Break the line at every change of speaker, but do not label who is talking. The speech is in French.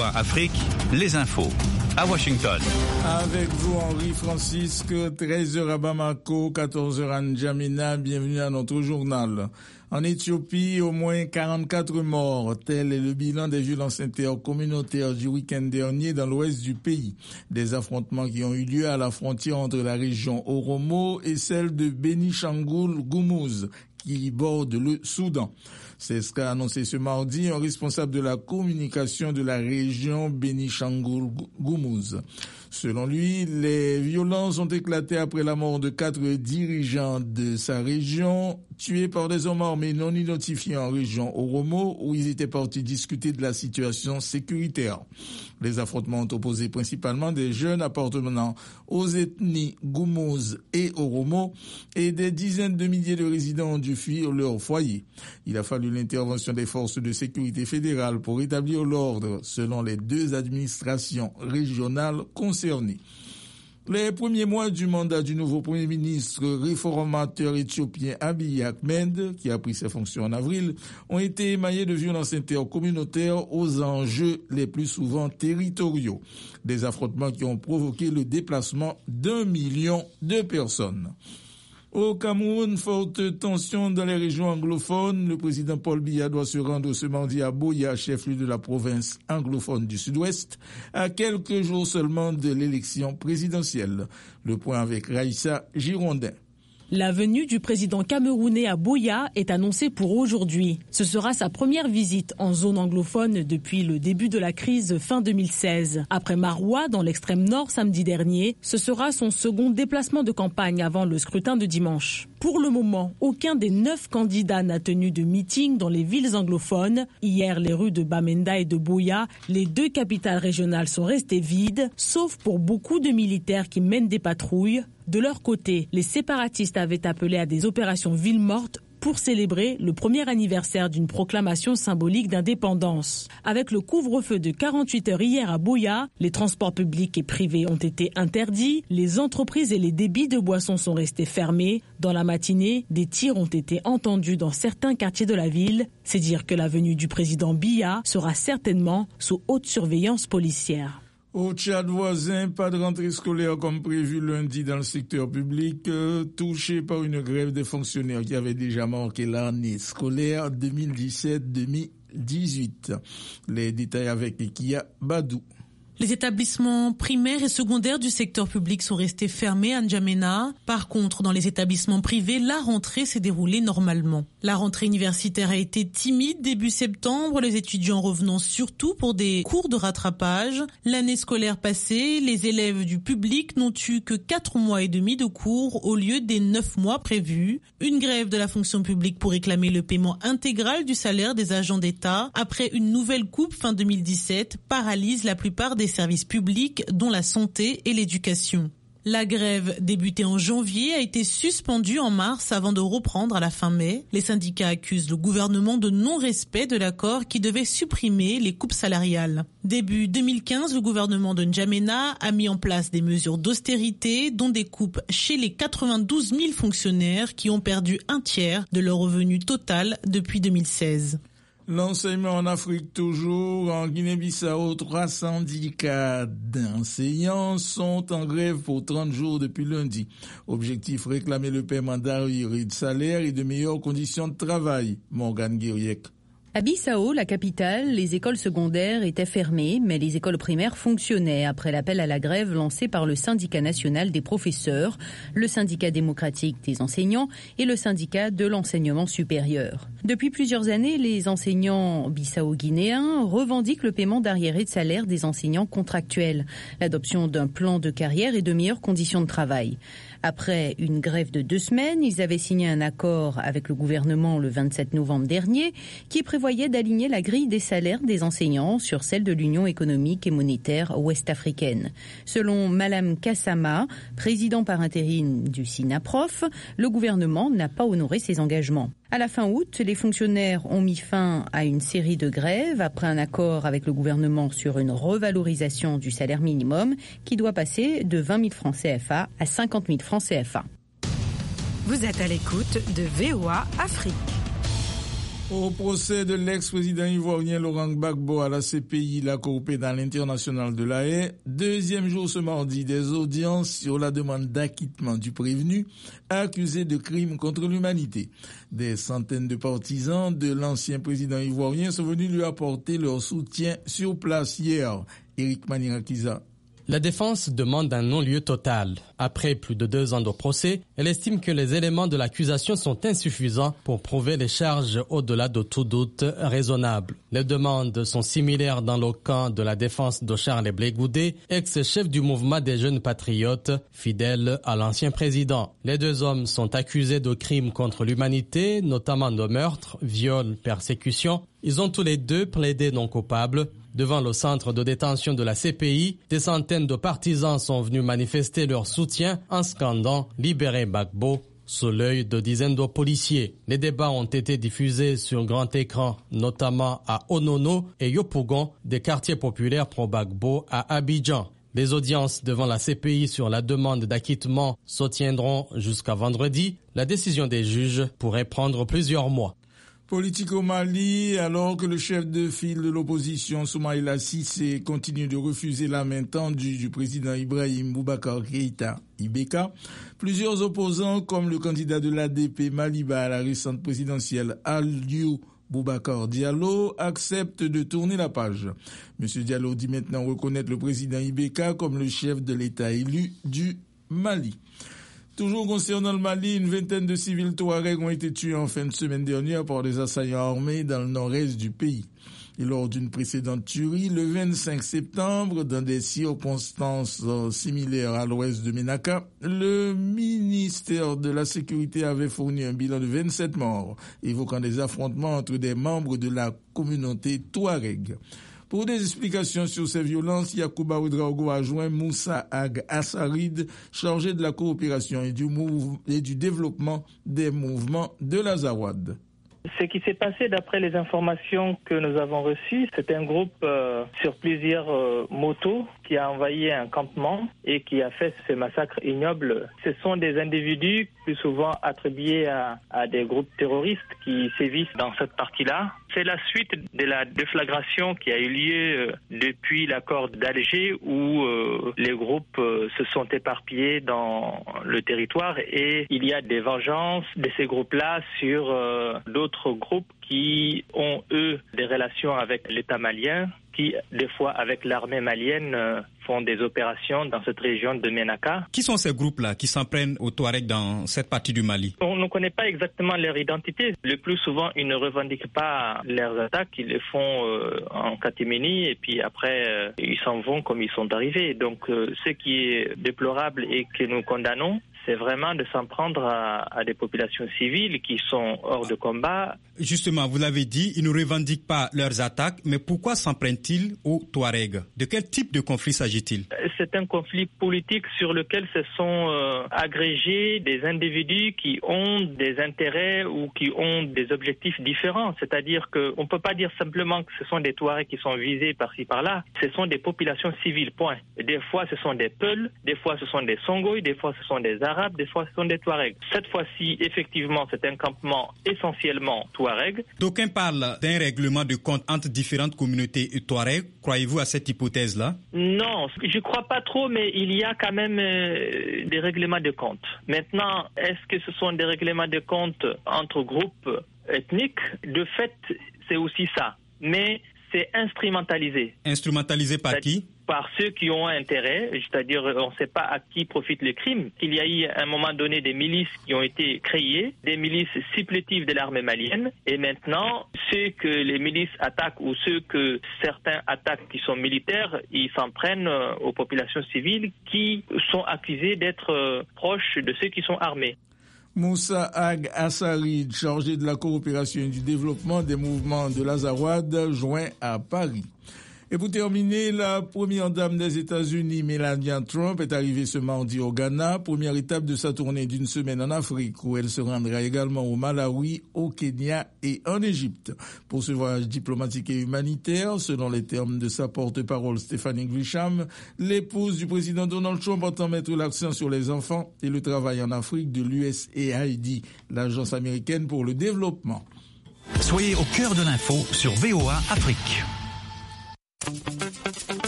VOA Afrique, les infos. À Washington.
Avec vous, Henri Francisque, 13h à Bamako, 14h à N'Djamena. Bienvenue à notre journal. En Éthiopie, au moins 44 morts. Tel est le bilan des violences intercommunautaires du week-end dernier dans l'ouest du pays. Des affrontements qui ont eu lieu à la frontière entre la région Oromo et celle de Bénichangul-Goumouz, qui borde le Soudan. C'est ce qu'a annoncé ce mardi un responsable de la communication de la région Bénichangul-Goumouz. Selon lui, les violences ont éclaté après la mort de 4 dirigeants de sa région, tués par des hommes armés non identifiés en région Oromo, où ils étaient partis discuter de la situation sécuritaire. Les affrontements ont opposé principalement des jeunes appartenant aux ethnies Goumouz et Oromo, et des dizaines de milliers de résidents ont dû fuir leur foyer. Il a fallu l'intervention des forces de sécurité fédérales pour établir l'ordre, selon les 2 administrations régionales concernées. Les premiers mois du mandat du nouveau Premier ministre réformateur éthiopien Abiy Ahmed, qui a pris ses fonctions en avril, ont été émaillés de violences intercommunautaires aux enjeux les plus souvent territoriaux. Des affrontements qui ont provoqué le déplacement d'1 million de personnes. Au Cameroun, forte tension dans les régions anglophones. Le président Paul Biya doit se rendre ce mardi à Buea, chef-lieu de la province anglophone du Sud-Ouest, à quelques jours seulement de l'élection présidentielle. Le point avec Raïssa Girondin.
La venue du président camerounais à Buea est annoncée pour aujourd'hui. Ce sera sa première visite en zone anglophone depuis le début de la crise fin 2016. Après Maroua, dans l'extrême nord samedi dernier, ce sera son second déplacement de campagne avant le scrutin de dimanche. Pour le moment, aucun des 9 candidats n'a tenu de meeting dans les villes anglophones. Hier, les rues de Bamenda et de Buea, les 2 capitales régionales, sont restées vides, sauf pour beaucoup de militaires qui mènent des patrouilles. De leur côté, les séparatistes avaient appelé à des opérations ville morte pour célébrer le premier anniversaire d'une proclamation symbolique d'indépendance. Avec le couvre-feu de 48 heures hier à Buea, les transports publics et privés ont été interdits, les entreprises et les débits de boissons sont restés fermés. Dans la matinée, des tirs ont été entendus dans certains quartiers de la ville. C'est dire que la venue du président Biya sera certainement sous haute surveillance policière.
Au Tchad voisin, pas de rentrée scolaire comme prévu lundi dans le secteur public, touché par une grève des fonctionnaires qui avait déjà marqué l'année scolaire 2017-2018. Les détails avec Ikia Badou.
Les établissements primaires et secondaires du secteur public sont restés fermés à N'Djamena. Par contre, dans les établissements privés, la rentrée s'est déroulée normalement. La rentrée universitaire a été timide début septembre, les étudiants revenant surtout pour des cours de rattrapage. L'année scolaire passée, les élèves du public n'ont eu que 4 mois et demi de cours au lieu des 9 mois prévus. Une grève de la fonction publique pour réclamer le paiement intégral du salaire des agents d'État après une nouvelle coupe fin 2017 paralyse la plupart des services publics, dont la santé et l'éducation. La grève, débutée en janvier, a été suspendue en mars avant de reprendre à la fin mai. Les syndicats accusent le gouvernement de non-respect de l'accord qui devait supprimer les coupes salariales. Début 2015, le gouvernement de N'Djamena a mis en place des mesures d'austérité, dont des coupes chez les 92 000 fonctionnaires qui ont perdu un tiers de leur revenu total depuis 2016.
L'enseignement en Afrique toujours. En Guinée-Bissau, 3 syndicats d'enseignants sont en grève pour 30 jours depuis lundi. Objectif, réclamer le paiement d'arriérés de salaire et de meilleures conditions de travail. Morgane Guiriec.
À Bissau, la capitale, les écoles secondaires étaient fermées, mais les écoles primaires fonctionnaient après l'appel à la grève lancé par le syndicat national des professeurs, le syndicat démocratique des enseignants et le syndicat de l'enseignement supérieur. Depuis plusieurs années, les enseignants bissau-guinéens revendiquent le paiement d'arriérés de salaire des enseignants contractuels, l'adoption d'un plan de carrière et de meilleures conditions de travail. Après une grève de 2 semaines, ils avaient signé un accord avec le gouvernement le 27 novembre dernier qui prévoyait d'aligner la grille des salaires des enseignants sur celle de l'Union économique et monétaire ouest-africaine. Selon Malam Kassama, président par intérim du SINAPROF, le gouvernement n'a pas honoré ses engagements. À la fin août, les fonctionnaires ont mis fin à une série de grèves après un accord avec le gouvernement sur une revalorisation du salaire minimum qui doit passer de 20 000 francs CFA à 50 000 francs CFA.
Vous êtes à l'écoute de VOA Afrique.
Au procès de l'ex-président ivoirien Laurent Gbagbo à la CPI, la Cour pénale internationale de La Haye, deuxième jour ce mardi des audiences sur la demande d'acquittement du prévenu accusé de crimes contre l'humanité. Des centaines de partisans de l'ancien président ivoirien sont venus lui apporter leur soutien sur place hier. Éric Manirakiza.
La défense demande un non-lieu total. Après plus de 2 ans de procès, elle estime que les éléments de l'accusation sont insuffisants pour prouver les charges au-delà de tout doute raisonnable. Les demandes sont similaires dans le camp de la défense de Charles Blé Goudé, ex-chef du mouvement des jeunes patriotes, fidèle à l'ancien président. Les 2 hommes sont accusés de crimes contre l'humanité, notamment de meurtre, viol, persécution. Ils ont tous les 2 plaidé non coupables. Devant le centre de détention de la CPI, des centaines de partisans sont venus manifester leur soutien en scandant « Libérez Gbagbo » sous l'œil de dizaines de policiers. Les débats ont été diffusés sur grand écran, notamment à Onono et Yopougon, des quartiers populaires pro-Gbagbo à Abidjan. Les audiences devant la CPI sur la demande d'acquittement se tiendront jusqu'à vendredi. La décision des juges pourrait prendre plusieurs mois.
Politique au Mali, alors que le chef de file de l'opposition, Soumaïla Cissé, continue de refuser la main tendue du président Ibrahim Boubacar Keïta, IBK, plusieurs opposants, comme le candidat de l'ADP Maliba à la récente présidentielle, Aliou Boubacar Diallo, acceptent de tourner la page. M. Diallo dit maintenant reconnaître le président IBK comme le chef de l'État élu du Mali. Toujours concernant le Mali, une vingtaine de civils Touaregs ont été tués en fin de semaine dernière par des assaillants armés dans le nord-est du pays. Et lors d'une précédente tuerie, le 25 septembre, dans des circonstances similaires à l'ouest de Ménaka, le ministère de la Sécurité avait fourni un bilan de 27 morts, évoquant des affrontements entre des membres de la communauté Touareg. Pour des explications sur ces violences, Yacouba Ouedraogo a joint Moussa Ag Assarid, chargé de la coopération et du développement des mouvements de l'Azawad.
Ce qui s'est passé d'après les informations que nous avons reçues, c'est un groupe sur plusieurs motos qui a envahi un campement et qui a fait ce massacre ignoble. Ce sont des individus plus souvent attribués à des groupes terroristes qui sévissent dans cette partie-là. C'est la suite de la déflagration qui a eu lieu depuis l'accord d'Alger où les groupes se sont éparpillés dans le territoire et il y a des vengeances de ces groupes-là sur d'autres groupes qui ont, eux, des relations avec l'État malien, qui, des fois, avec l'armée malienne, font des opérations dans cette région de Ménaka.
Qui sont ces groupes-là qui s'en prennent aux Touaregs dans cette partie du Mali?
On ne connaît pas exactement leur identité. Le plus souvent, ils ne revendiquent pas leurs attaques. Ils les font en catimini et puis après, ils s'en vont comme ils sont arrivés. Donc, ce qui est déplorable et que nous condamnons, c'est vraiment de s'en prendre à des populations civiles qui sont hors de combat.
Justement, vous l'avez dit, ils ne revendiquent pas leurs attaques, mais pourquoi s'en prennent-ils aux Touaregs? De quel type de conflit s'agit-il?
C'est un conflit politique sur lequel se sont agrégés des individus qui ont des intérêts ou qui ont des objectifs différents. C'est-à-dire qu'on ne peut pas dire simplement que ce sont des Touaregs qui sont visés par-ci par-là. Ce sont des populations civiles, point. Des fois, ce sont des Peuls, des fois, ce sont des Songhai, des fois, ce sont des Arabes, des fois, ce sont des Touaregs. Cette fois-ci, effectivement, c'est un campement essentiellement Touareg.
D'aucuns parlent d'un règlement de compte entre différentes communautés Touareg. Croyez-vous à cette hypothèse-là?
Non, je ne crois pas trop, mais il y a quand même des règlements de compte. Maintenant, est-ce que ce sont des règlements de compte entre groupes ethniques? De fait, c'est aussi ça. Mais c'est instrumentalisé.
Instrumentalisé par qui?
Par ceux qui ont intérêt, c'est-à-dire on ne sait pas à qui profite le crime. Il y a eu à un moment donné des milices qui ont été créées, des milices supplétives de l'armée malienne, et maintenant ceux que les milices attaquent ou ceux que certains attaquent qui sont militaires, ils s'en prennent aux populations civiles qui sont accusées d'être proches de ceux qui sont armés.
Moussa Ag Assarid, chargé de la coopération et du développement des mouvements de l'Azawad, joint à Paris. Et pour terminer, la première dame des États-Unis, Melania Trump, est arrivée ce mardi au Ghana, première étape de sa tournée d'une semaine en Afrique, où elle se rendra également au Malawi, au Kenya et en Égypte. Pour ce voyage diplomatique et humanitaire, selon les termes de sa porte-parole Stephanie Grisham, l'épouse du président Donald Trump entend mettre l'accent sur les enfants et le travail en Afrique de l'USAID, l'agence américaine pour le développement.
Soyez au cœur de l'info sur VOA Afrique.